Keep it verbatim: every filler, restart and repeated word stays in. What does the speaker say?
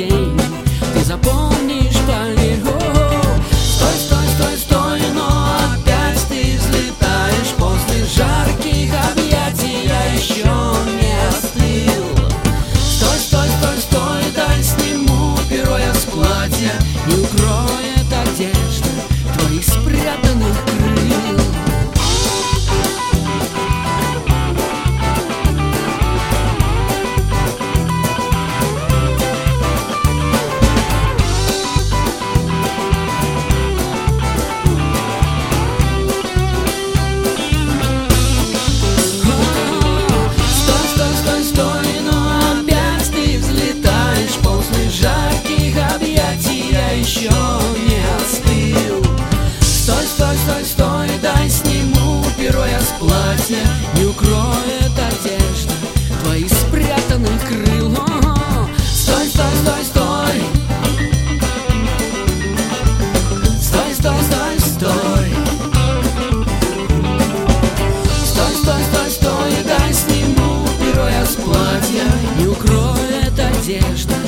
день ты запомнишь полигон. Стой, стой, стой, стой, но опять ты взлетаешь после жарких объятий, я еще не остыл. Стой, стой, стой, стой, дай сниму перо я с платья, не укроет одежда твоих спрятанных крыл. Еще не остыл. Стой, стой, стой, стой, дай сниму перо я с платья, не укроет одежда твоих спрятанных крыл. О-о-о. Стой, стой, стой, стой. Стой, стой, стой, стой. Стой, стой, стой, стой, дай сниму перо я с платья, не укроет одежда